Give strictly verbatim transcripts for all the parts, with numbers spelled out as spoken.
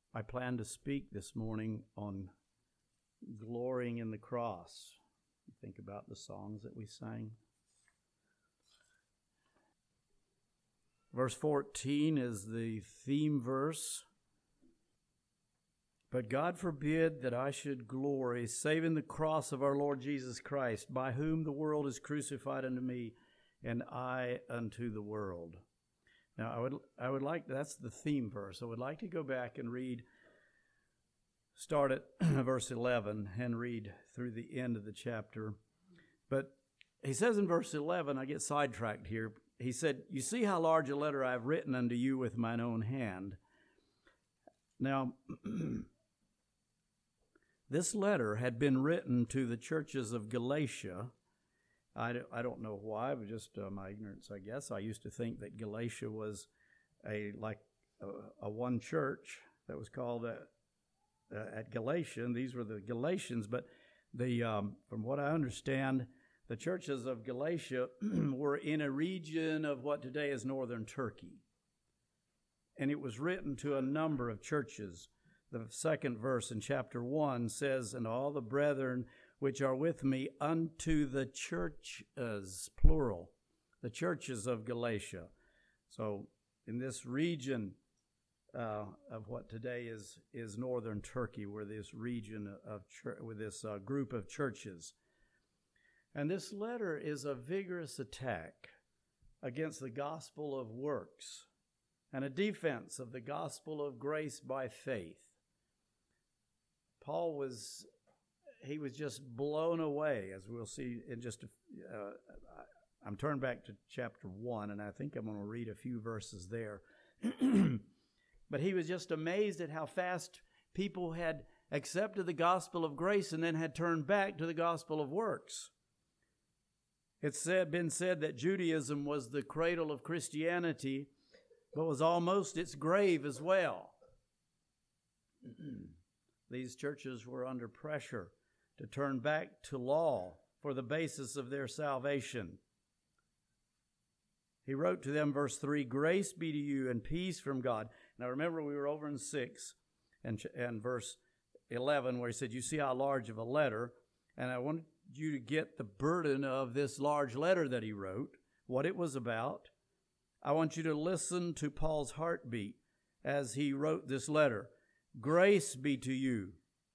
I plan to speak this morning on glorying in the cross. Think about the songs that we sang. Verse fourteen is the theme verse. But God forbid that I should glory, save in the cross of our Lord Jesus Christ, by whom the world is crucified unto me, and I unto the world. Now, I would I would like, that's the theme verse. I would like to go back and read, start at verse eleven and read through the end of the chapter. But he says in verse eleven, I get sidetracked here. He said, "You see how large a letter I have written unto you with mine own hand." Now, this letter had been written to the churches of Galatia. I don't, I don't know why, but just uh, my ignorance, I guess. I used to think that Galatia was a like a, a one church that was called uh, uh, at Galatia, and these were the Galatians. But the um, from what I understand, the churches of Galatia were in a region of what today is northern Turkey, and it was written to a number of churches. The second verse in chapter one says, "And all the brethren which are with me unto the churches," plural, the churches of Galatia. So in this region uh, of what today is is northern Turkey, where this region of church, with this uh, group of churches. And this letter is a vigorous attack against the gospel of works and a defense of the gospel of grace by faith. Paul was He was just blown away, as we'll see in just a, uh, I'm turned back to chapter one, and I think I'm going to read a few verses there. But he was just amazed at how fast people had accepted the gospel of grace and then had turned back to the gospel of works. It's said, been said that Judaism was the cradle of Christianity, but was almost its grave as well. These churches were under pressure to turn back to law for the basis of their salvation. He wrote to them, verse three, "Grace be to you and peace from God." Now remember, we were over in six and, and verse eleven, where he said, "You see how large of a letter," and I wanted you to get the burden of this large letter that he wrote, what it was about. I want you to listen to Paul's heartbeat as he wrote this letter. Grace be to you.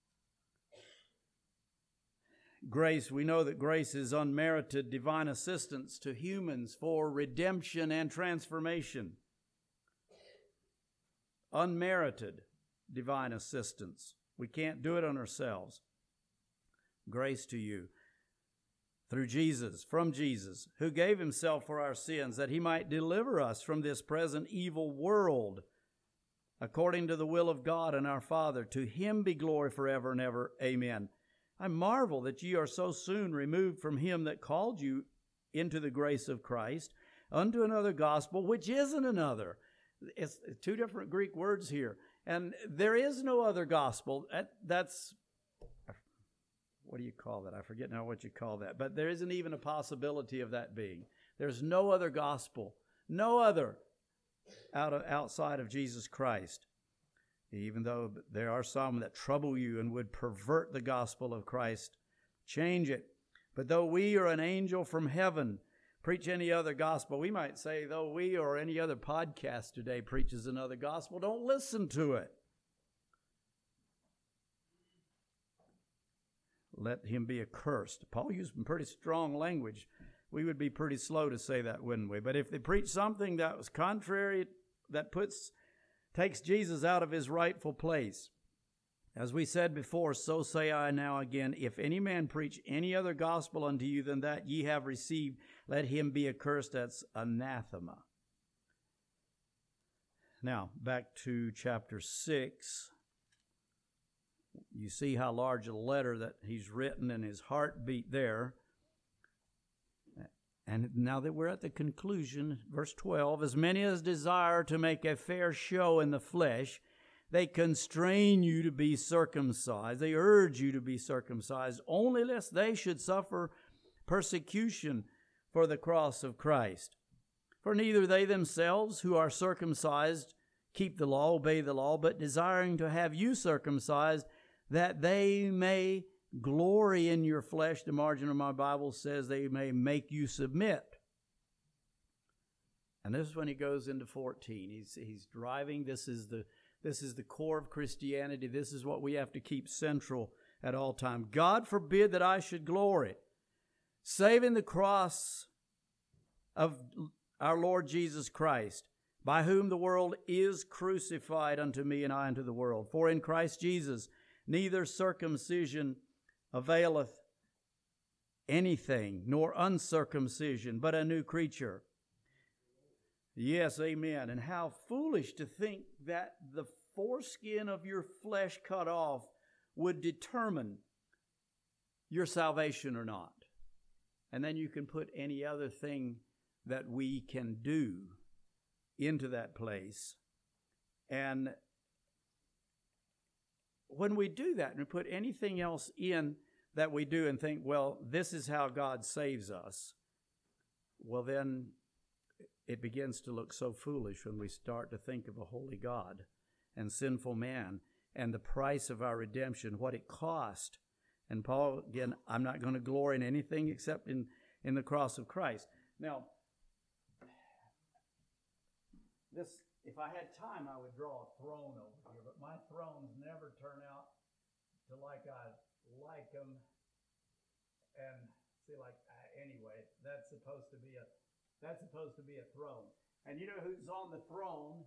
Grace, we know that grace is unmerited divine assistance to humans for redemption and transformation. Unmerited divine assistance. We can't do it on ourselves. Grace to you through Jesus, from Jesus, who gave himself for our sins, that he might deliver us from this present evil world, according to the will of God and our Father. To him be glory forever and ever. Amen. I marvel that ye are so soon removed from him that called you into the grace of Christ, unto another gospel, which isn't another. It's two different Greek words here. And there is no other gospel. That, that's, what do you call that? I forget now what you call that. But there isn't even a possibility of that being. There's no other gospel. No other out of, outside of Jesus Christ. Even though there are some that trouble you and would pervert the gospel of Christ, change it. But though we or an angel from heaven preach any other gospel, we might say, though we or any other podcast today preaches another gospel, don't listen to it. Let him be accursed. Paul used some pretty strong language. We would be pretty slow to say that, wouldn't we? But if they preach something that was contrary, that puts takes Jesus out of his rightful place. As we said before, so say I now again, if any man preach any other gospel unto you than that ye have received, let him be accursed. That's anathema. Now, back to chapter six. You see how large a letter that he's written and his heartbeat there. And now that we're at the conclusion, verse twelve, as many as desire to make a fair show in the flesh, they constrain you to be circumcised. They urge you to be circumcised, only lest they should suffer persecution for the cross of Christ. For neither they themselves who are circumcised keep the law, obey the law, but desiring to have you circumcised, that they may glory in your flesh. The margin of my Bible says they may make you submit. And this is when he goes into fourteen. He's he's driving. This is the this is the core of Christianity. This is what we have to keep central at all times. God forbid that I should glory, save in the cross of our Lord Jesus Christ, by whom the world is crucified unto me, and I unto the world. For in Christ Jesus neither circumcision availeth anything, nor uncircumcision, but a new creature. Yes, amen. And how foolish to think that the foreskin of your flesh cut off would determine your salvation or not. And then you can put any other thing that we can do into that place. And when we do that and we put anything else in that we do and think, well, this is how God saves us, well, then it begins to look so foolish when we start to think of a holy God and sinful man and the price of our redemption, what it cost. And Paul, again, I'm not going to glory in anything except in, in the cross of Christ. Now, this, if I had time, I would draw a throne over here, but my thrones never turn out to like I like them. And see, like, uh, anyway, that's supposed to be a That's supposed to be a throne. And you know who's on the throne?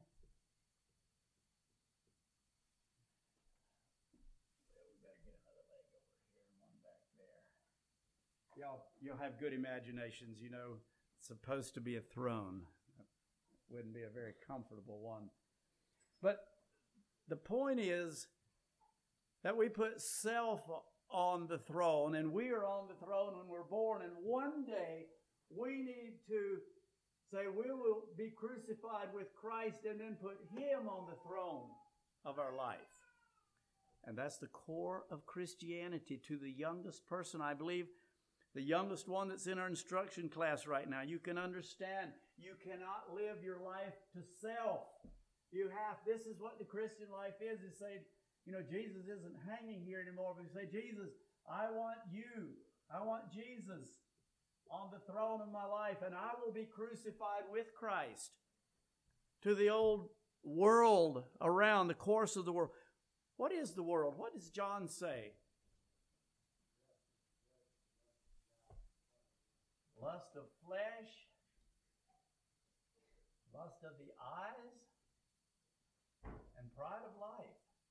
Well, we better get another leg over here and one back there. Y'all, you'll have good imaginations. You know, it's supposed to be a throne. Wouldn't be a very comfortable one. But the point is that we put self on the throne, and we are on the throne when we're born, and one day we need to say we will be crucified with Christ and then put Him on the throne of our life. And that's the core of Christianity to the youngest person. I believe the youngest one that's in our instruction class right now. You can understand you cannot live your life to self. You have, this is what the Christian life is, is say, you know, Jesus isn't hanging here anymore, but you say, Jesus, I want you. I want Jesus on the throne of my life, and I will be crucified with Christ to the old world around, the course of the world. What is the world? What does John say? Lust of flesh, lust of the eyes, and pride of life.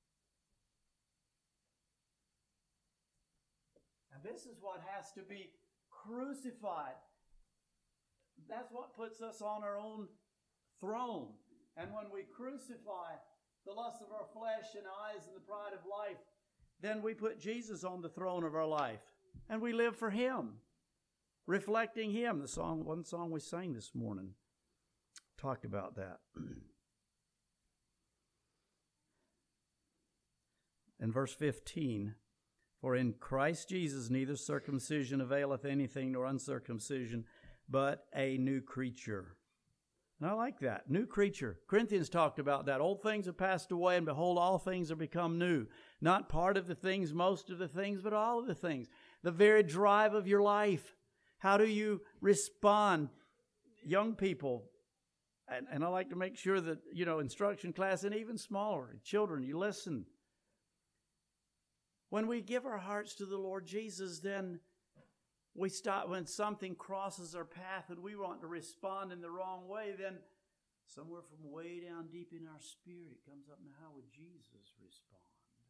And this is what has to be crucified. That's what puts us on our own throne. And when we crucify the lust of our flesh and eyes and the pride of life, then we put Jesus on the throne of our life. And we live for Him, reflecting Him. The song, one song we sang this morning talked about that. In verse fifteen, for in Christ Jesus neither circumcision availeth anything nor uncircumcision, but a new creature. And I like that. New creature. Corinthians talked about that. Old things have passed away, and behold, all things are become new. Not part of the things, most of the things, but all of the things. The very drive of your life. How do you respond? Young people, and, and I like to make sure that, you know, instruction class, and even smaller children, you listen. When we give our hearts to the Lord Jesus, then we stop, when something crosses our path and we want to respond in the wrong way, then somewhere from way down deep in our spirit comes up, now how would Jesus respond?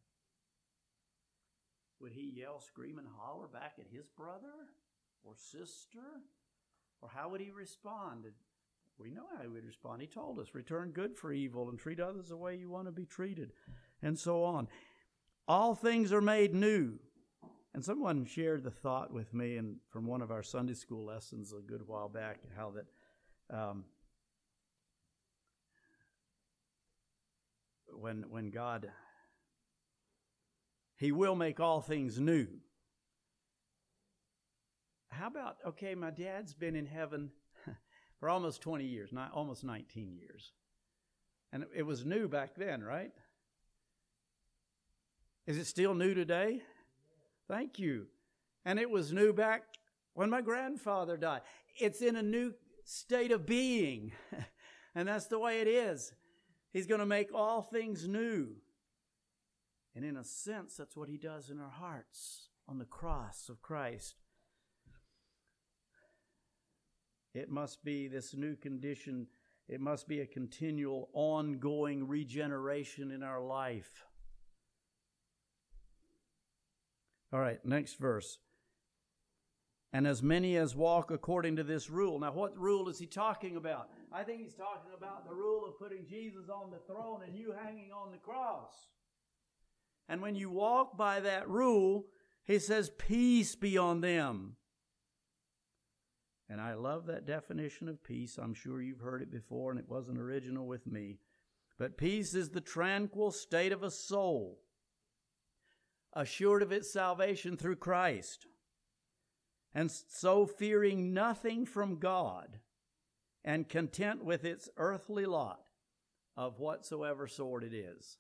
Would He yell, scream, and holler back at his brother or sister? Or how would He respond? We know how He would respond. He told us, return good for evil and treat others the way you want to be treated, and so on. All things are made new. And someone shared the thought with me and from one of our Sunday school lessons a good while back, how that um, when when God, He will make all things new. How about, okay, my dad's been in heaven for almost twenty years, not almost nineteen years. And it was new back then, right? Is it still new today? Thank you. And it was new back when my grandfather died. It's in a new state of being. And that's the way it is. He's going to make all things new. And in a sense, that's what he does in our hearts on the cross of Christ. It must be this new condition. It must be a continual, ongoing regeneration in our life. All right, next verse. And as many as walk according to this rule. Now, what rule is he talking about? I think he's talking about the rule of putting Jesus on the throne and you hanging on the cross. And when you walk by that rule, he says, peace be on them. And I love that definition of peace. I'm sure you've heard it before, and it wasn't original with me. But peace is the tranquil state of a soul, assured of its salvation through Christ, and so fearing nothing from God, and content with its earthly lot of whatsoever sort it is.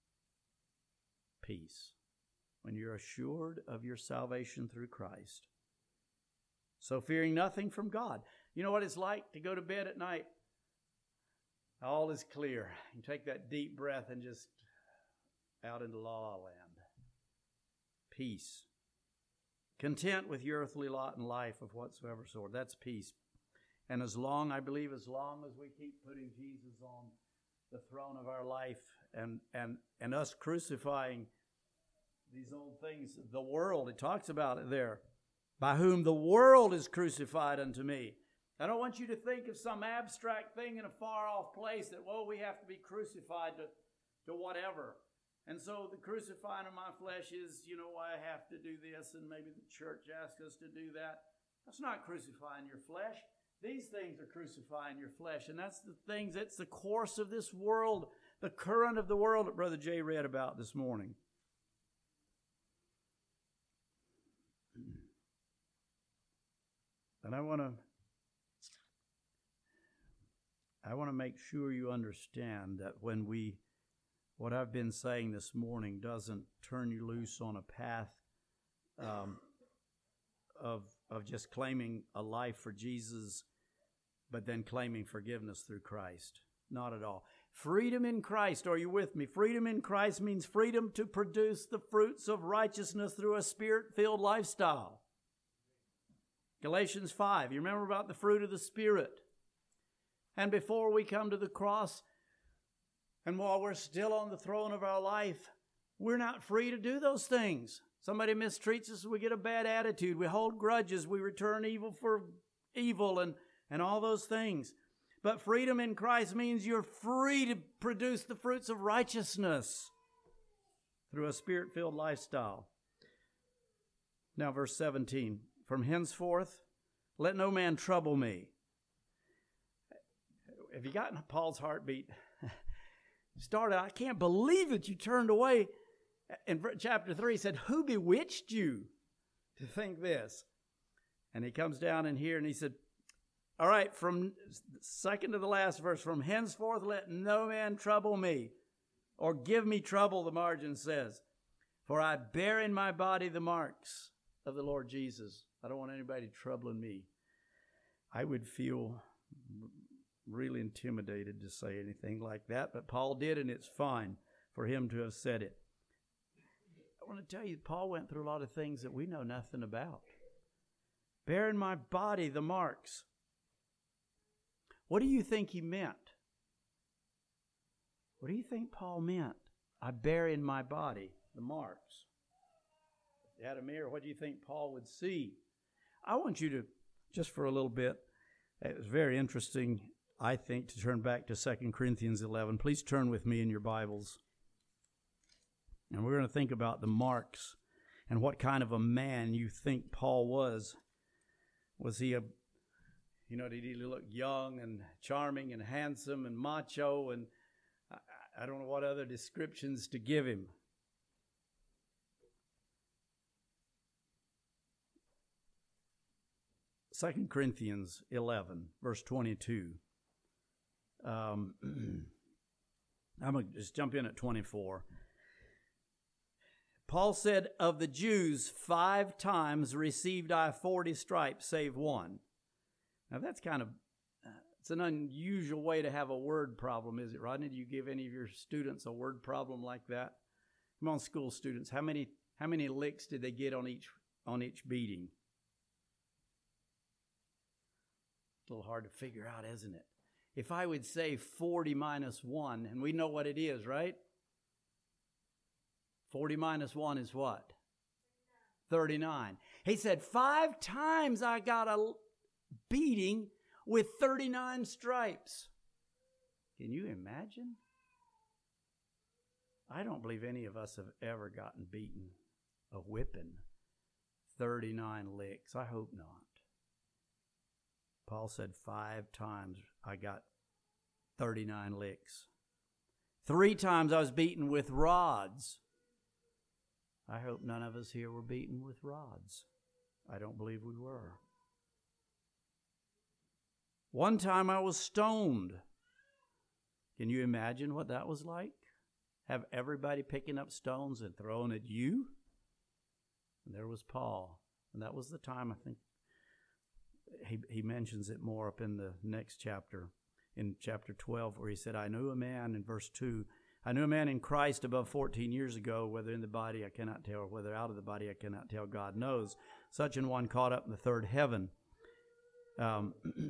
Peace. When you're assured of your salvation through Christ. So fearing nothing from God. You know what it's like to go to bed at night? All is clear. You take that deep breath and just out into la la land. Peace. Content with your earthly lot in life of whatsoever sort. That's peace. And as long, I believe, as long as we keep putting Jesus on the throne of our life and, and, and us crucifying these old things, the world, it talks about it there. By whom the world is crucified unto me. I don't want you to think of some abstract thing in a far-off place that, well, we have to be crucified to, to whatever. And so the crucifying of my flesh is, you know, I have to do this, and maybe the church asks us to do that. That's not crucifying your flesh. These things are crucifying your flesh, and that's the things, it's the course of this world, the current of the world that Brother Jay read about this morning. And I want to I want to make sure you understand that when we, what I've been saying this morning doesn't turn you loose on a path um, of of just claiming a life for Jesus, but then claiming forgiveness through Christ. Not at all. Freedom in Christ, are you with me? Freedom in Christ means freedom to produce the fruits of righteousness through a Spirit-filled lifestyle. Galatians five, you remember about the fruit of the Spirit. And before we come to the cross, and while we're still on the throne of our life, we're not free to do those things. Somebody mistreats us, we get a bad attitude, we hold grudges, we return evil for evil, and, and all those things. But freedom in Christ means you're free to produce the fruits of righteousness through a Spirit-filled lifestyle. Now, verse seventeen. From henceforth, let no man trouble me. Have you gotten Paul's heartbeat? Started, I can't believe that you turned away. In chapter three, he said, who bewitched you to think this? And he comes down in here and he said, all right, from second to the last verse, from henceforth, let no man trouble me or give me trouble, the margin says. For I bear in my body the marks of the Lord Jesus. I don't want anybody troubling me. I would feel really intimidated to say anything like that, but Paul did, and it's fine for him to have said it. I want to tell you, Paul went through a lot of things that we know nothing about. Bear in my body the marks. What do you think he meant? What do you think Paul meant? I bear in my body the marks. If you had a mirror, what do you think Paul would see? I want you to, just for a little bit, it was very interesting, I think, to turn back to Second Corinthians eleven. Please turn with me in your Bibles. And we're going to think about the marks and what kind of a man you think Paul was. Was he a, you know, did he look young and charming and handsome and macho? And I, I don't know what other descriptions to give him. Second Corinthians eleven, verse twenty-two. Um, I'm going to just jump in at twenty-four. Paul said, of the Jews, five times received I forty stripes, save one. Now that's kind of, uh, it's an unusual way to have a word problem, is it, Rodney? Do you give any of your students a word problem like that? Come on, school students, how many how many licks did they get on each on each beating? It's a little hard to figure out, isn't it? If I would say forty minus one, and we know what it is, right? forty minus one is what? thirty-nine. He said, five times I got a beating with thirty-nine stripes. Can you imagine? I don't believe any of us have ever gotten beaten, a whipping, thirty-nine licks. I hope not. Paul said five times I got thirty-nine licks. Three times I was beaten with rods. I hope none of us here were beaten with rods. I don't believe we were. One time I was stoned. Can you imagine what that was like? Have everybody picking up stones and throwing at you? And there was Paul. And that was the time, I think, he, he mentions it more up in the next chapter, in chapter twelve, where he said, I knew a man, in verse two, I knew a man in Christ above fourteen years ago, whether in the body I cannot tell, or whether out of the body I cannot tell, God knows. Such an one caught up in the third heaven. Um,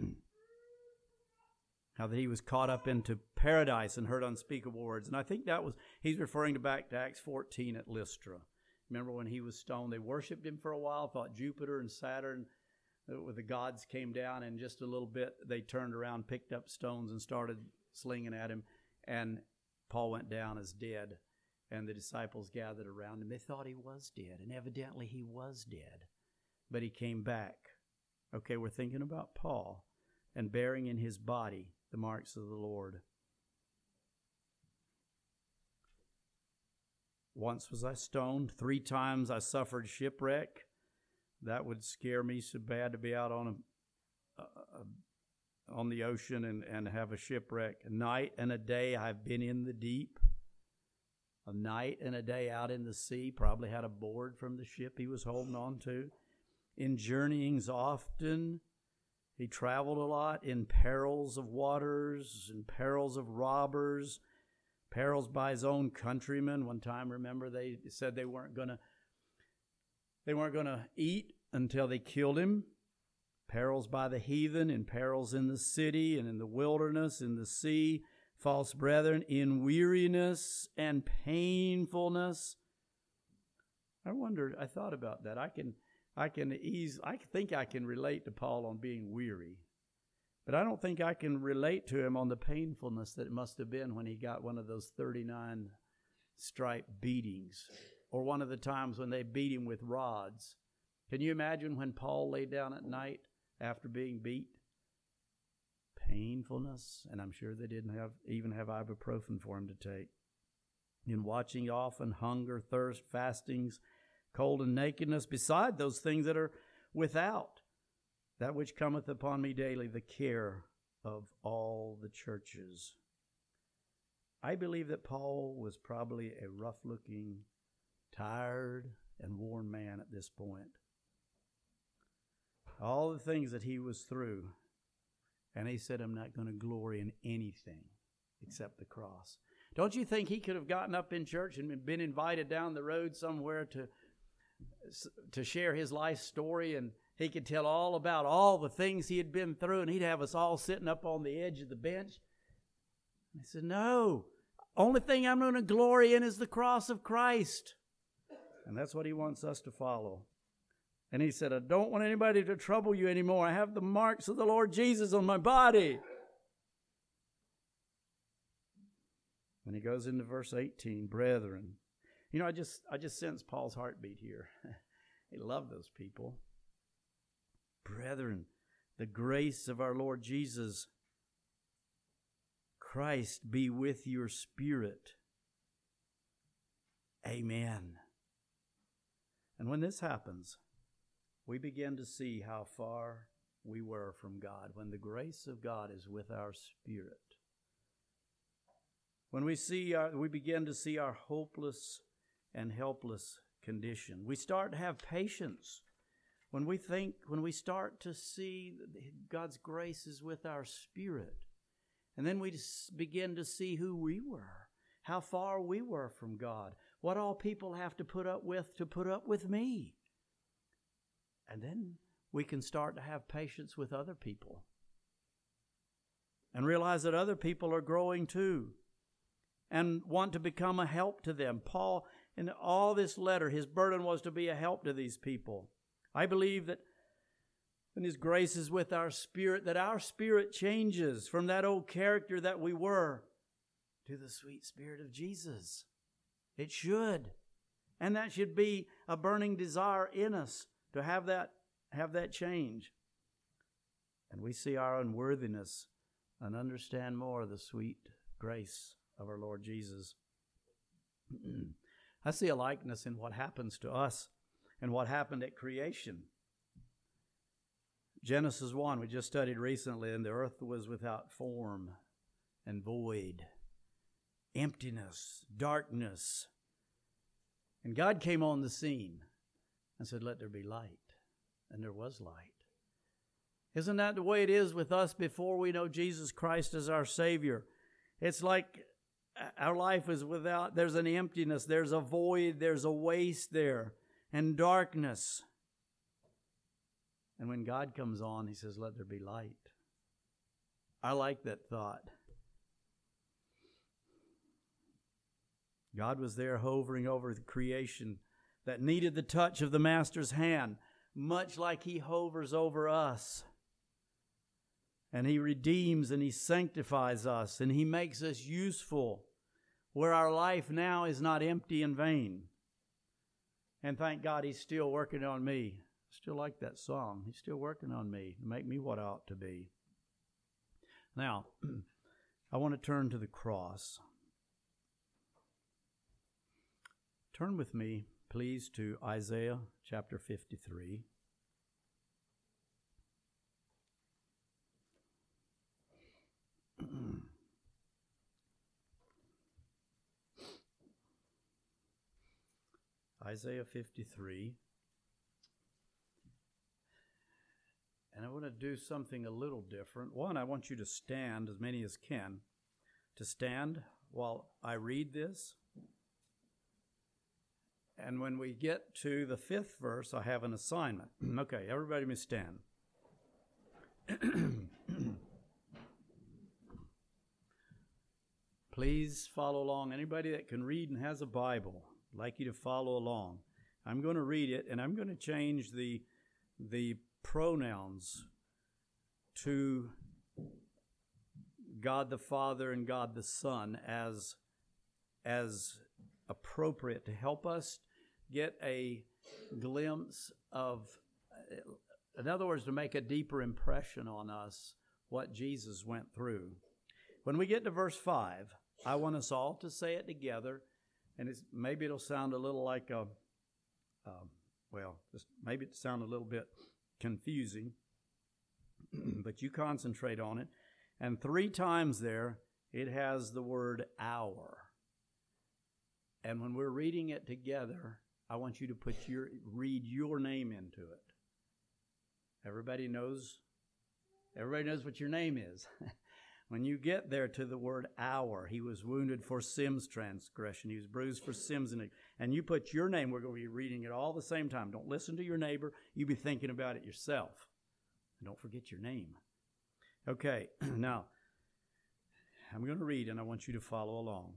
how that he was caught up into paradise and heard unspeakable words. And I think that was, he's referring to back to Acts fourteen at Lystra. Remember when he was stoned, they worshipped him for a while, thought Jupiter and Saturn, uh, the gods came down, and just a little bit they turned around, picked up stones and started slinging at him. And Paul went down as dead, and the disciples gathered around him. They thought he was dead, and evidently he was dead. But he came back. Okay, we're thinking about Paul and bearing in his body the marks of the Lord. Once was I stoned. Three times I suffered shipwreck. That would scare me so bad to be out on a, a, a on the ocean and, and have a shipwreck. A night and a day I've been in the deep. A night and a day out in the sea. Probably had a board from the ship he was holding on to. In journeyings often. He traveled a lot in perils of waters, in perils of robbers, perils by his own countrymen. One time, remember, they said they weren't gonna they weren't gonna eat until they killed him. Perils by the heathen, in perils in the city and in the wilderness, in the sea, false brethren, in weariness and painfulness. I wondered, I thought about that. I can I can ease, I think I can relate to Paul on being weary. But I don't think I can relate to him on the painfulness that it must have been when he got one of those thirty-nine stripe beatings, or one of the times when they beat him with rods. Can you imagine when Paul lay down at night after being beat? Painfulness, and I'm sure they didn't have even have ibuprofen for him to take. In watching often, hunger, thirst, fastings, cold and nakedness, beside those things that are without, that which cometh upon me daily, the care of all the churches. I believe that Paul was probably a rough-looking, tired, and worn man at this point. All the things that he was through, and he said, I'm not going to glory in anything except the cross. Don't you think he could have gotten up in church and been invited down the road somewhere to to share his life story, and he could tell all about all the things he had been through, and he'd have us all sitting up on the edge of the bench? He said, no, only thing I'm going to glory in is the cross of Christ. And that's what he wants us to follow. And he said, I don't want anybody to trouble you anymore. I have the marks of the Lord Jesus on my body. And he goes into verse eighteen, brethren. You know, I just I just sense Paul's heartbeat here. He loved those people. Brethren, the grace of our Lord Jesus Christ be with your spirit. Amen. And when this happens, we begin to see how far we were from God. When the grace of God is with our spirit. when we see our, we begin to see our hopeless and helpless condition. We start to have patience when we think, when we start to see God's grace is with our spirit. And then we just begin to see who we were, how far we were from God, what all people have to put up with to put up with me. And then we can start to have patience with other people and realize that other people are growing too and want to become a help to them. Paul, in all this letter, his burden was to be a help to these people. I believe that when His grace is with our spirit, that our spirit changes from that old character that we were to the sweet Spirit of Jesus. It should. And that should be a burning desire in us to have that, have that change. And we see our unworthiness and understand more of the sweet grace of our Lord Jesus. I see a likeness in what happens to us and what happened at creation. Genesis one, we just studied recently, and the earth was without form and void, emptiness, darkness. And God came on the scene and said, let there be light. And there was light. Isn't that the way it is with us before we know Jesus Christ as our Savior? It's like our life is without, there's an emptiness, there's a void, there's a waste there, and darkness. And when God comes on, He says, let there be light. I like that thought. God was there hovering over the creation that needed the touch of the Master's hand, much like He hovers over us. And He redeems and He sanctifies us and He makes us useful where our life now is not empty and vain. And thank God He's still working on me. Still like that song. He's still working on me to make me what I ought to be. Now, I want to turn to the cross. Turn with me, please, to Isaiah chapter fifty-three. Isaiah fifty-three. And I want to do something a little different. One, I want you to stand, as many as can, to stand while I read this. And when we get to the fifth verse, I have an assignment. Okay, everybody may stand. Please follow along. Anybody that can read and has a Bible, I'd like you to follow along. I'm going to read it, and I'm going to change the the pronouns to God the Father and God the Son as, as appropriate to help us get a glimpse of, in other words, to make a deeper impression on us what Jesus went through. When we get to verse five, I want us all to say it together, and it's, maybe it'll sound a little like a, um, well, just maybe it sound a little bit confusing, but you concentrate on it. And three times there, it has the word our. And when we're reading it together, I want you to put your read your name into it. Everybody knows, everybody knows what your name is. When you get there to the word our, He was wounded for Sim's transgression. He was bruised for Sim's iniquity. And you put your name, we're going to be reading it all the same time. Don't listen to your neighbor. You be thinking about it yourself. And don't forget your name. Okay, now, I'm going to read and I want you to follow along.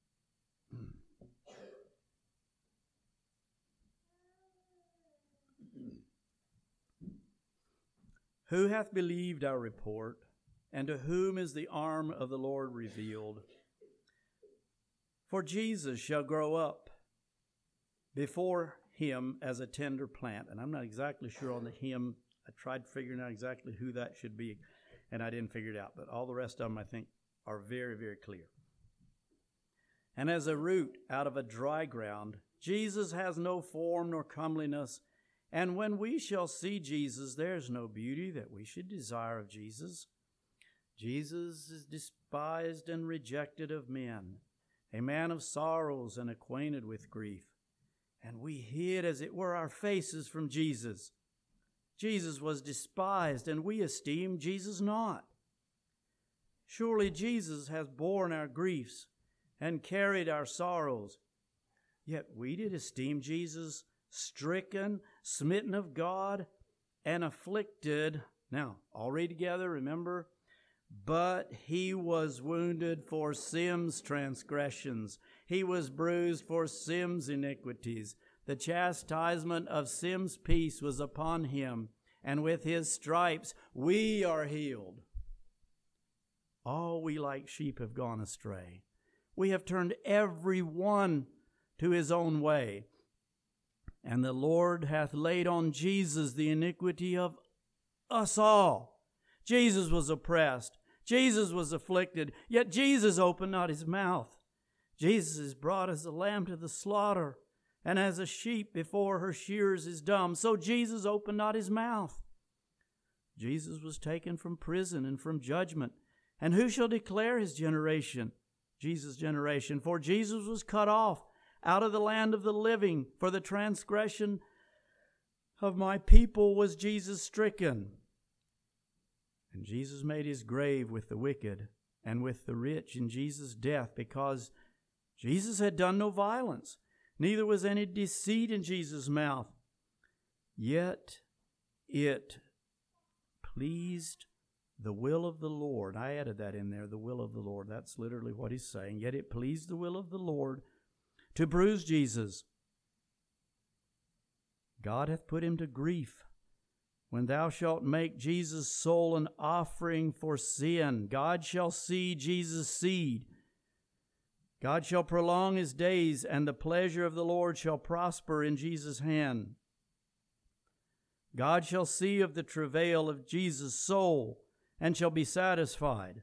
Who hath believed our report? And to whom is the arm of the Lord revealed? For Jesus shall grow up before Him as a tender plant. And I'm not exactly sure on the him. I tried figuring out exactly who that should be, and I didn't figure it out. But all the rest of them, I think, are very, very clear. And as a root out of a dry ground, Jesus has no form nor comeliness. And when we shall see Jesus, there's no beauty that we should desire of Jesus. Jesus is despised and rejected of men, a man of sorrows and acquainted with grief. And we hid, as it were, our faces from Jesus. Jesus was despised, and we esteemed Jesus not. Surely Jesus has borne our griefs and carried our sorrows. Yet we did esteem Jesus stricken, smitten of God, and afflicted. Now, all read together, remember? But he was wounded for sin's transgressions. He was bruised for sin's iniquities. The chastisement of sin's peace was upon him, and with his stripes we are healed. All we like sheep have gone astray. We have turned every one to his own way. And the Lord hath laid on Jesus the iniquity of us all. Jesus was oppressed. Jesus was afflicted. Yet Jesus opened not his mouth. Jesus is brought as a lamb to the slaughter, and as a sheep before her shearers is dumb. So Jesus opened not his mouth. Jesus was taken from prison and from judgment. And who shall declare his generation? Jesus' generation. For Jesus was cut off out of the land of the living. For the transgression of my people was Jesus stricken. And Jesus made his grave with the wicked and with the rich in Jesus' death, because Jesus had done no violence, neither was any deceit in Jesus' mouth. Yet it pleased the will of the Lord. I added that in there, the will of the Lord. That's literally what he's saying. Yet it pleased the will of the Lord to bruise Jesus. God hath put him to grief. When thou shalt make Jesus' soul an offering for sin, God shall see Jesus' seed. God shall prolong his days, and the pleasure of the Lord shall prosper in Jesus' hand. God shall see of the travail of Jesus' soul, and shall be satisfied.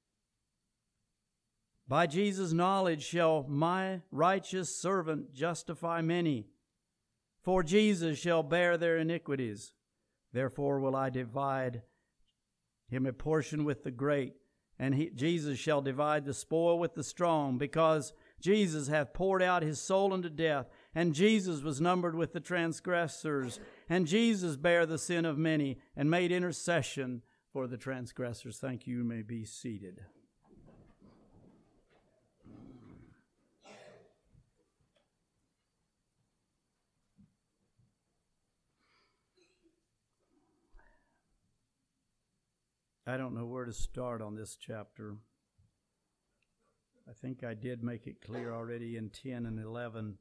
By Jesus' knowledge shall my righteous servant justify many, for Jesus shall bear their iniquities. Therefore will I divide him a portion with the great, and he, Jesus shall divide the spoil with the strong, because Jesus hath poured out his soul unto death, and Jesus was numbered with the transgressors, and Jesus bare the sin of many, and made intercession for the transgressors. Thank you. You may be seated. I don't know where to start on this chapter. I think I did make it clear already in ten and eleven.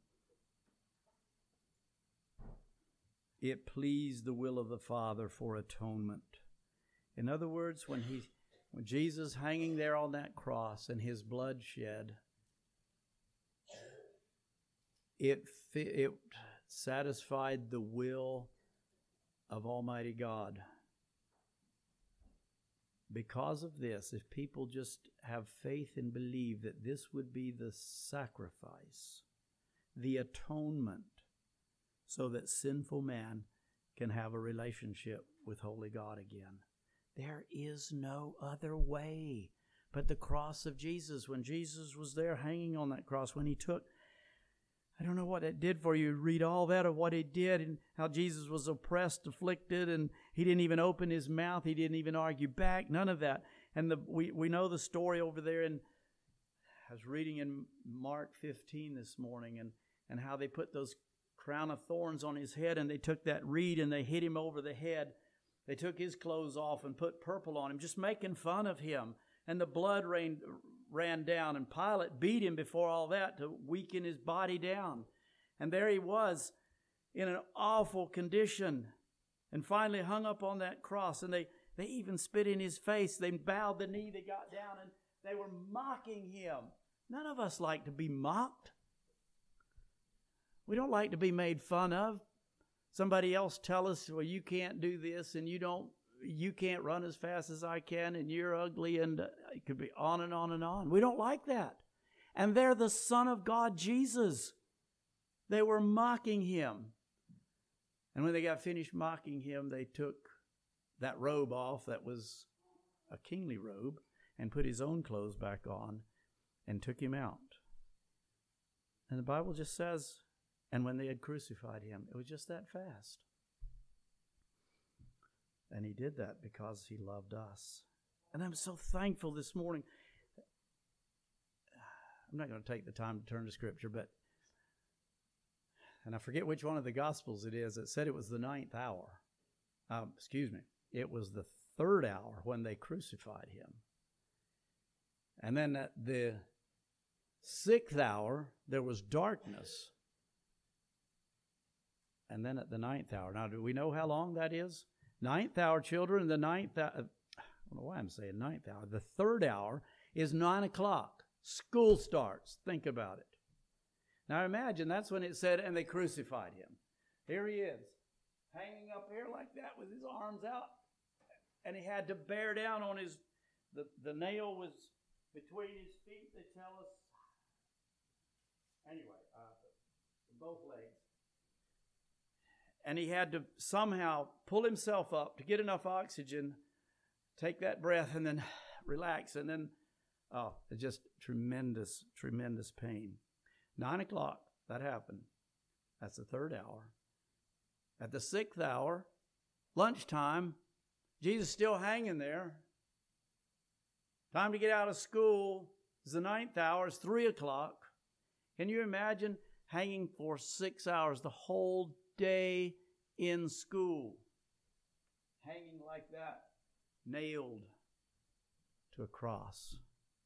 It pleased the will of the Father for atonement. In other words, when he, when Jesus hanging there on that cross and his blood shed, it it satisfied the will of Almighty God. Because of this, if people just have faith and believe that this would be the sacrifice, the atonement, so that sinful man can have a relationship with holy God again. There is no other way but the cross of Jesus. When Jesus was there hanging on that cross, when he took, I don't know what it did for you. Read all that of what he did and how Jesus was oppressed, afflicted, and he didn't even open his mouth. He didn't even argue back. None of that. And the, we, we know the story over there. And I was reading in Mark fifteen this morning, and, and how they put those crown of thorns on his head, and they took that reed and they hit him over the head. They took his clothes off and put purple on him, just making fun of him. And the blood rained, ran down, and Pilate beat him before all that to weaken his body down. And there he was in an awful condition, and finally hung up on that cross. And they, they even spit in his face. They bowed the knee, they got down, and they were mocking him. None of us like to be mocked. We don't like to be made fun of. Somebody else tell us, well, you can't do this, and you don't, you can't run as fast as I can, and you're ugly, and uh, it could be on and on and on. We don't like that. And they're the Son of God, Jesus. They were mocking him. And when they got finished mocking him, they took that robe off that was a kingly robe and put his own clothes back on and took him out. And the Bible just says, and when they had crucified him, it was just that fast. And he did that because he loved us. And I'm so thankful this morning. I'm not going to take the time to turn to Scripture, but, and I forget which one of the Gospels it is that said it was the ninth hour. Um, excuse me. It was the third hour when they crucified him. And then at the sixth hour, there was darkness. And then at the ninth hour. Now, do we know how long that is? Ninth hour, children, the ninth hour. I don't know why I'm saying ninth hour. The third hour is nine o'clock. School starts. Think about it. Now imagine that's when it said, and they crucified him. Here he is, hanging up here like that with his arms out. And he had to bear down on his, the, the nail was between his feet, they tell us. Anyway, uh, both legs. And he had to somehow pull himself up to get enough oxygen, take that breath, and then relax. And then, oh, just tremendous, tremendous pain. Nine o'clock, that happened. That's the third hour. At the sixth hour, lunchtime, Jesus still hanging there. Time to get out of school. It's the ninth hour. It's three o'clock. Can you imagine hanging for six hours, the whole day in school? Hanging like that, nailed to a cross.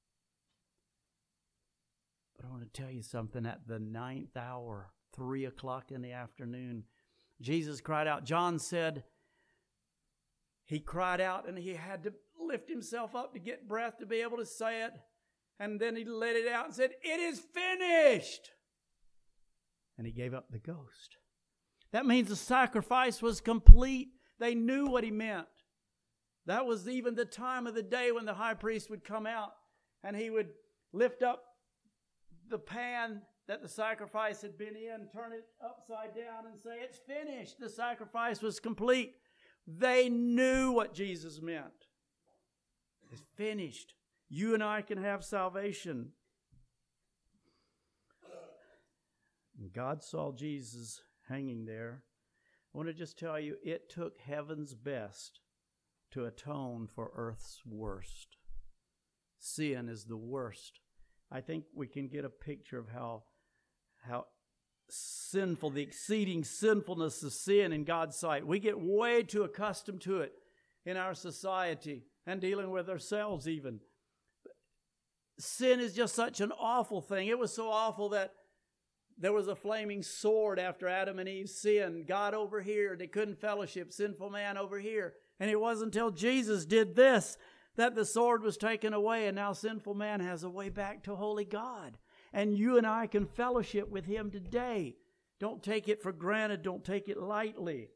But I want to tell you something. At the ninth hour, three o'clock in the afternoon, Jesus cried out. John said he cried out and he had to lift himself up to get breath to be able to say it. And then he let it out and said, "It is finished." And he gave up the ghost. That means the sacrifice was complete. They knew what he meant. That was even the time of the day when the high priest would come out and he would lift up the pan that the sacrifice had been in, turn it upside down and say, "It's finished." The sacrifice was complete. They knew what Jesus meant. It's finished. You and I can have salvation. God saw Jesus hanging there. I want to just tell you, it took heaven's best to atone for earth's worst. Sin is the worst. I think we can get a picture of how, how sinful, the exceeding sinfulness of sin in God's sight. We get way too accustomed to it in our society and dealing with ourselves even. Sin is just such an awful thing. It was so awful that there was a flaming sword after Adam and Eve sinned. God over here, they couldn't fellowship. Sinful man over here. And it wasn't until Jesus did this that the sword was taken away, and now sinful man has a way back to holy God. And you and I can fellowship with him today. Don't take it for granted. Don't take it lightly.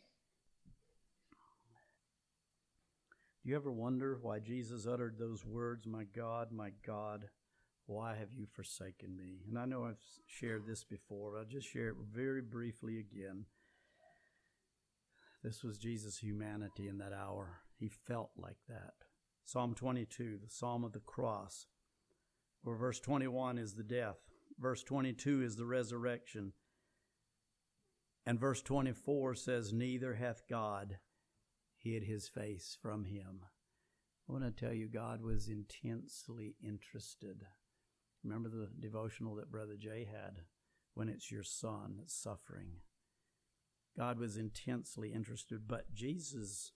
Do you ever wonder why Jesus uttered those words, "My God, my God, why have you forsaken me?" And I know I've shared this before, but I'll just share it very briefly again. This was Jesus' humanity in that hour. He felt like that. Psalm twenty-two, the Psalm of the cross, where verse twenty-one is the death. Verse twenty-two is the resurrection. And verse twenty-four says, "Neither hath God hid his face from him." I want to tell you, God was intensely interested. Remember the devotional that Brother Jay had, when it's your son that's suffering. God was intensely interested, but Jesus,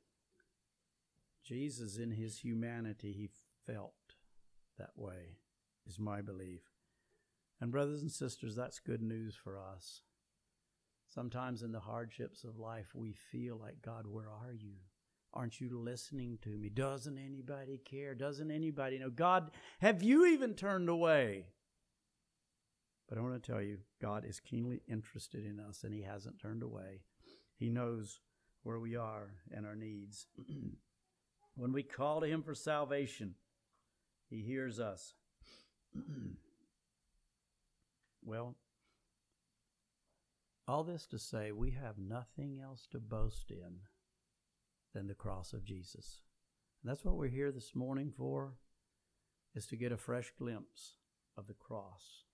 Jesus in his humanity, he felt that way, is my belief. And brothers and sisters, that's good news for us. Sometimes in the hardships of life, we feel like, "God, where are you? Aren't you listening to me? Doesn't anybody care? Doesn't anybody know? God, have you even turned away?" But I want to tell you, God is keenly interested in us, and he hasn't turned away. He knows where we are and our needs. When we call to him for salvation, he hears us. Well, all this to say, we have nothing else to boast in than the cross of Jesus. And that's what we're here this morning for, is to get a fresh glimpse of the cross.